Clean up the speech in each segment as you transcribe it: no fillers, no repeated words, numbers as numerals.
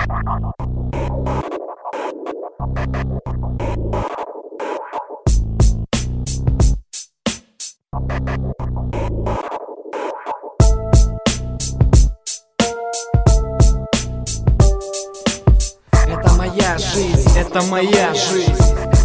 Это моя жизнь, это моя жизнь.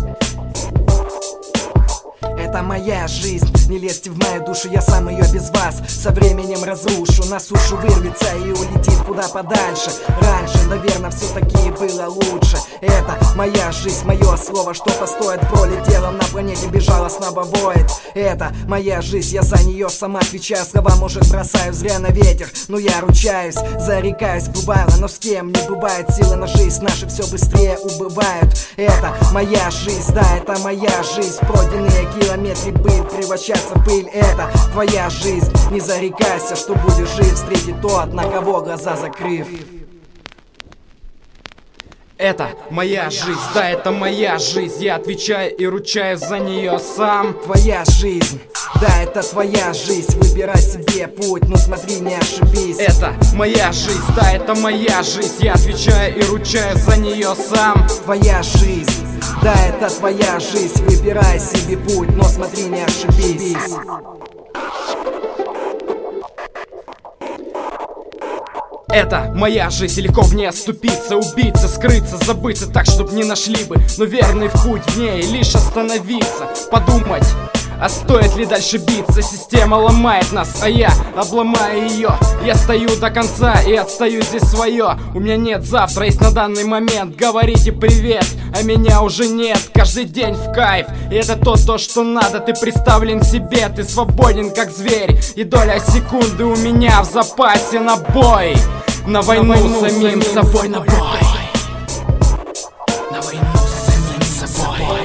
Это моя жизнь, не лезьте в мою душу, я сам ее без вас со временем разрушу. На сушу вырвется и улетит куда подальше. Раньше, наверное, все-таки было лучше. Это моя жизнь, мое слово что-то стоит. В роли дела на планете безжалостно воет. Это моя жизнь, я за нее сама отвечаю. Слова, может, бросаю зря на ветер, но я ручаюсь, зарекаюсь, бывало. Но с кем не бывает силы на жизнь, наши все быстрее убывают. Это моя жизнь, да, это моя жизнь. Пройденные километры быль превращаться в пыль. Это твоя жизнь, не зарекайся, что будешь жив. Встретить тот, на кого глаза закрыв. Это моя жизнь, да, это моя жизнь. Я отвечаю и ручаюсь за нее сам. Твоя жизнь, да, это твоя жизнь. Выбирай себе путь, но смотри, не ошибись. Это моя жизнь, да, это моя жизнь. Я отвечаю и ручаюсь за нее сам. Твоя жизнь, да, это твоя жизнь. Выбирай себе путь, но смотри, не ошибись. Это моя жизнь, легко в ней оступиться, убиться, скрыться, забыться так, чтоб не нашли бы. Но верный в путь в ней лишь остановиться, подумать, а стоит ли дальше биться? Система ломает нас, а я обломаю ее. Я стою до конца и отстаю здесь свое. У меня нет завтра, есть на данный момент. Говорите привет, а меня уже нет. Каждый день в кайф, и это то, что надо. Ты представлен себе, ты свободен как зверь. И доля секунды у меня в запасе на бой. На войну с самим собой, на бой. На войну с самим собой.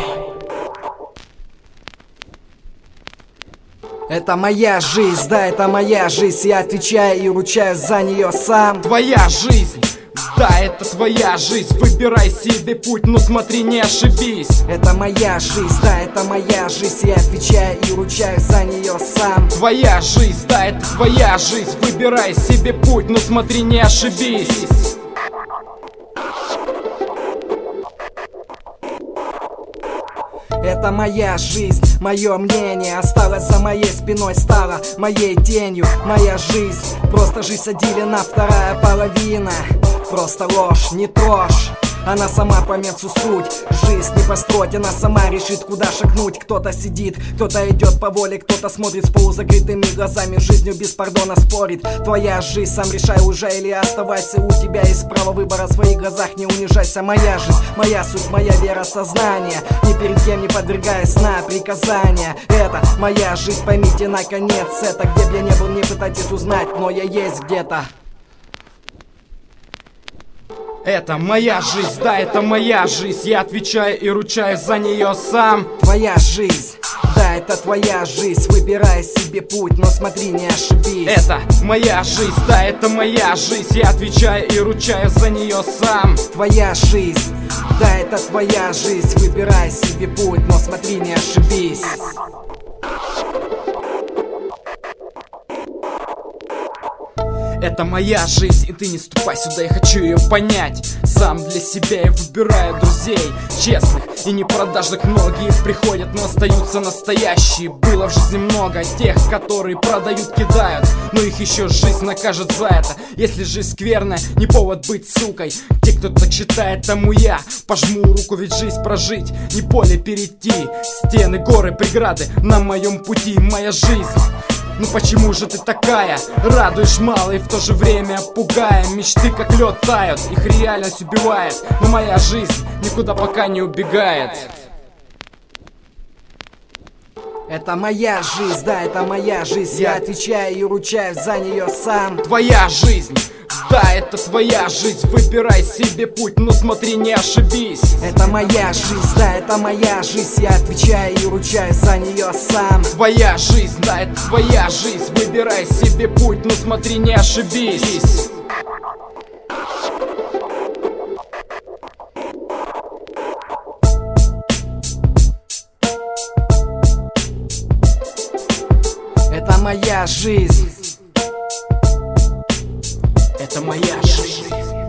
Это моя жизнь, да, это моя жизнь. Я отвечаю и ручаюсь за нее сам. Твоя жизнь, да, это твоя жизнь. Выбирай себе путь, но смотри, не ошибись. Это моя жизнь, да, это моя жизнь. Я отвечаю и ручаюсь за нее сам. Твоя жизнь, да, это твоя жизнь. Выбирай себе путь, но смотри, не ошибись. Это моя жизнь, мое мнение осталось за моей спиной, стало моей тенью. Моя жизнь, просто жизнь отделена, вторая половина. Просто ложь, не трожь, она сама поймет всю суть. Жизнь не построить, она сама решит, куда шагнуть. Кто-то сидит, кто-то идет по воле, кто-то смотрит с полузакрытыми глазами. Жизнью без пардона спорит. Твоя жизнь, сам решай уже или оставайся. У тебя есть право выбора, в своих глазах не унижайся. Моя жизнь, моя суть, моя вера, сознание. Ни перед кем не подвергаясь на приказания. Это моя жизнь, поймите наконец. Это где б я не был, не пытайтесь узнать, но я есть где-то. Это моя жизнь, да, это моя жизнь. Я отвечаю и ручаюсь за нее сам. Твоя жизнь, да, это твоя жизнь. Выбирай себе путь, но смотри, не ошибись. Это моя жизнь, да, это моя жизнь. Я отвечаю и ручаюсь за нее сам. Твоя жизнь, да, это твоя жизнь. Выбирай себе путь, но смотри, не ошибись. Это моя жизнь, и ты не ступай сюда, я хочу ее понять. Сам для себя я выбираю друзей честных и непродажных. Многие приходят, но остаются настоящие. Было в жизни много тех, которые продают, кидают, но их еще жизнь накажет за это. Если жизнь скверная, не повод быть сукой. Те, кто так считает, тому я пожму руку, ведь жизнь прожить, не поле перейти. Стены, горы, преграды на моем пути. Моя жизнь, ну почему же ты такая? Радуешь мало и в то же время пугая. Мечты как лед тают, их реальность убивает. Но моя жизнь никуда пока не убегает. Это моя жизнь, да, это моя жизнь. Я отвечаю и ручаюсь за нее сам. Твоя жизнь, да, это твоя жизнь. Выбирай себе путь, но смотри, не ошибись. Это моя жизнь, да, это моя жизнь. Я отвечаю и ручаюсь за нее сам. Твоя жизнь, да, это твоя жизнь. Выбирай себе путь, но смотри, не ошибись. Это моя жизнь. Это моя жизнь.